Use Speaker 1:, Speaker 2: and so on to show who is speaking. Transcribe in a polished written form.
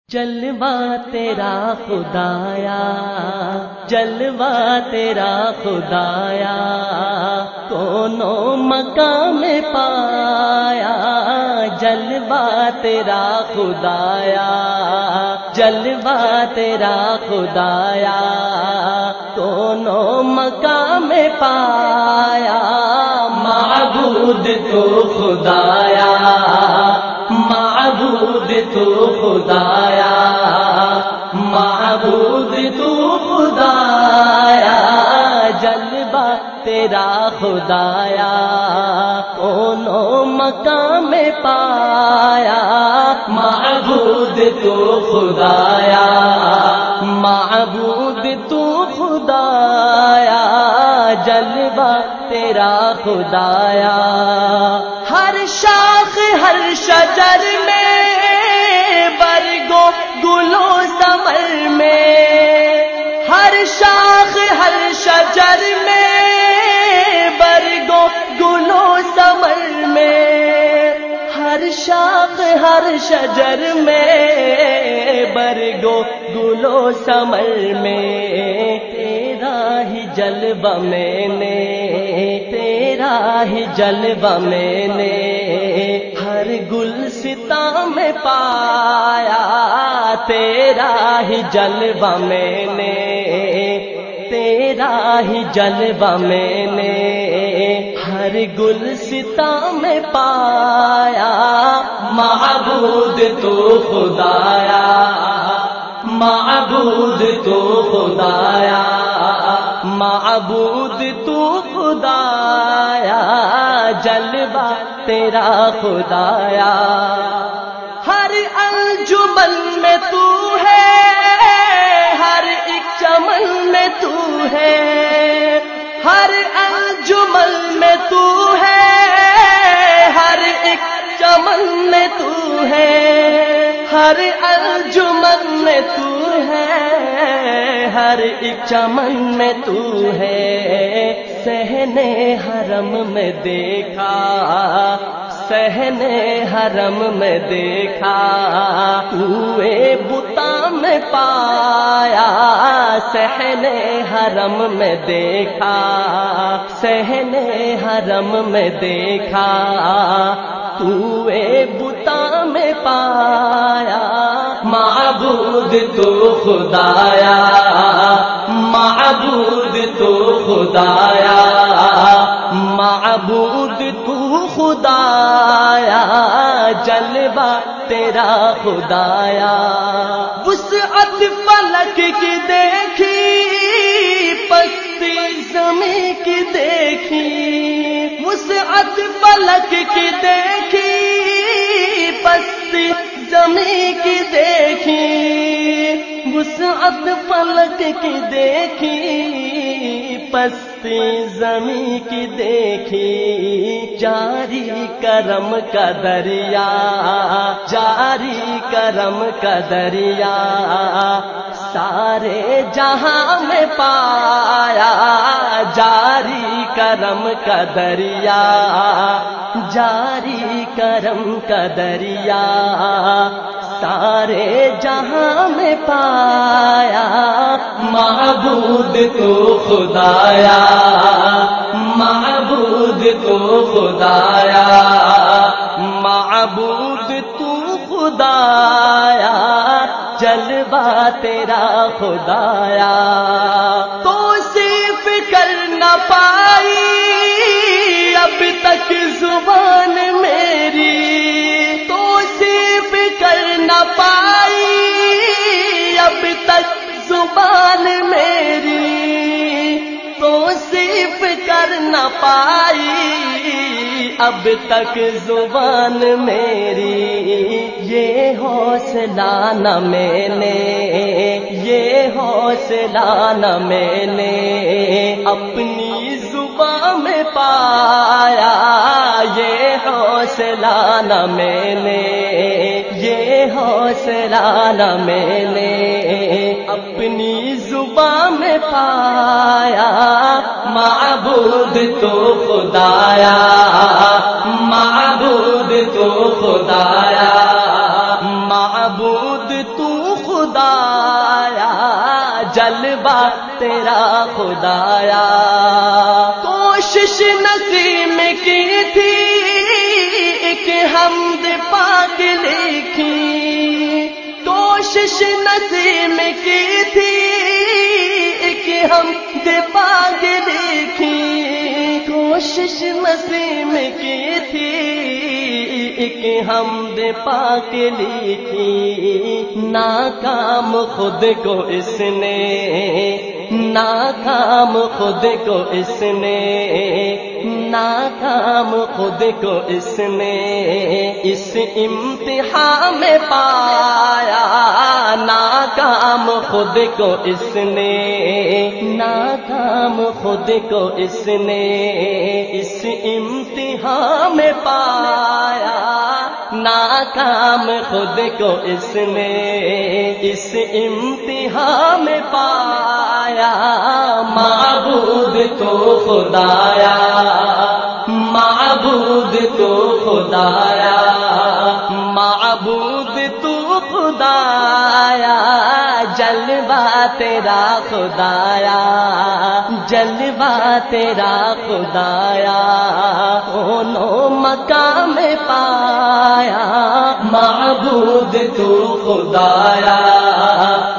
Speaker 1: جلوہ تیرا خدایا، جلوہ تیرا خدایا، کونوں مقام پایا، جلوہ تیرا خدایا، جلوہ تیرا خدایا، کونوں مقام پایا، معبود تو خدایا، معبود تو خدایا، معبود تو خدایا، جلوہ تیرا خدایا، کونوں مقام پایا، معبود تو خدایا، معبود تو خدایا، جلوہ تیرا خدایا، ہر شاخ ہر شجر میں، برگو گلو ثمر میں، ہر شاخ ہر شجر میں، برگو گلو ثمر میں، ہر شاخ ہر شجر میں، برگو گلو ثمر میں، تیرا ہی جلوہ میں نے، تیرا ہی جلوہ میں نے، ہر گلستاں میں پایا، تیرا ہی جلوہ میں نے، تیرا ہی جلوہ میں نے، ہر گلستاں میں پایا، معبود تو خدایا، معبود تو خدایا، معبود تو خدایا، جلوہ تیرا خدایا، ہر انجمن میں تو ہے، ہر ایک چمن میں تو ہے، ہر انجمن میں تو ہے، ہر ایک چمن میں تو ہے، ہر انجمن میں تو ہے، ہر ایک چمن میں تو ہے، صحن حرم میں دیکھا، صحن حرم میں دیکھا، کوئے بتا میں پایا، صحن حرم میں دیکھا، صحن حرم میں دیکھا، کوئے بتا میں پایا، معبود تو خدایا، معبود تو خدایا، معبود تو خدایا، جلوہ تیرا خدایا، وسعت فلک کی دیکھی، پستی زمین کی دیکھی، وسعت فلک کی دیکھی، پستی زمین کی دیکھی، وسعت فلک کی دیکھی، پستی زمین کی دیکھی، جاری کرم کا دریا، جاری کرم کا دریا، سارے جہاں میں پایا، جاری کرم کا دریا، جاری کرم کا دریا، سارے جہاں میں پایا، معبود تو خدایا، معبود تو خدایا، معبود تو خدایا، جلوہ تیرا خدایا، توصیف کر نہ پائی اب تک زبان میری، توصیف کر نہ پائی اب تک زبان میری، توصیف کر نہ پائی اب تک زبان میری، یہ حوصلہ نہ میں نے، یہ حوصلہ نہ میں نے، اپنی زبان میں پایا، یہ حوصلہ نہ میں نے، یہ حوصلہ نہ میں نے، اپنی زبان میں پایا، معبود تو خدایا، معبود تو خدایا، معبود تو خدایا کوشش نسیم کی تھی ایک حمد پاک لکھی کوشش نسیم کی تھی ایک حمد پاک لکھی کوشش نسیم کی تھی ایک حمد پاک لکھی ناکام خود کو اس نے ناکام خود کو اس نے ناکام خود کو اس نے اس امتحان میں پایا ناکام خود کو اس نے ناکام خود کو اس نے اس امتحان میں پایا ناکام خود کو اس نے اس امتحان میں پایا معبود تو خدایا معبود تو خدایا معبود تو خدایا جلوہ تیرا خدایا جلوہ تیرا خدایا دونوں مقام پایا معبود تو خدایا